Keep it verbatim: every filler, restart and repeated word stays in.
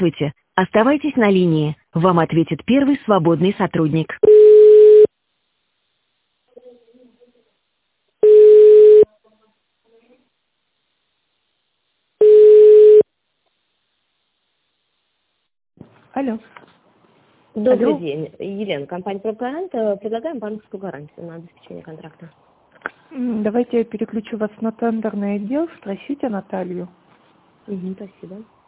Здравствуйте. Оставайтесь на линии. Вам ответит первый свободный сотрудник. Алло. Добрый Алло. день, Елена, компания «Прогарант». Предлагаем банковскую гарантию на обеспечение контракта. М, Давайте я переключу вас на тендерный отдел. Спросите Наталью. Угу, спасибо.